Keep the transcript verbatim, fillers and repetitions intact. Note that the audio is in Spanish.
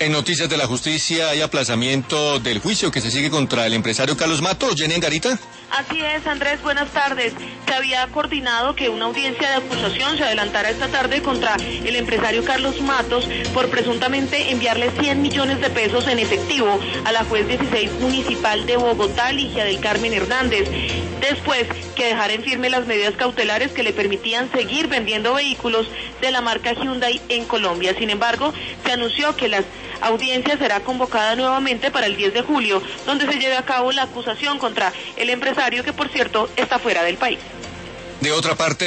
En Noticias de la Justicia hay aplazamiento del juicio que se sigue contra el empresario Carlos Matos. ¿Jenny Angarita? Así es, Andrés, buenas tardes. Se había coordinado que una audiencia de acusación se adelantara esta tarde contra el empresario Carlos Matos por presuntamente enviarle cien millones de pesos en efectivo a la juez dieciséis municipal de Bogotá, Ligia del Carmen Hernández, después que dejara en firme las medidas cautelares que le permitían seguir vendiendo vehículos de la marca Hyundai en Colombia. Sin embargo, se anunció que la audiencia será convocada nuevamente para el diez de julio, donde se lleve a cabo la acusación contra el empresario, que por cierto está fuera del país. De otra parte,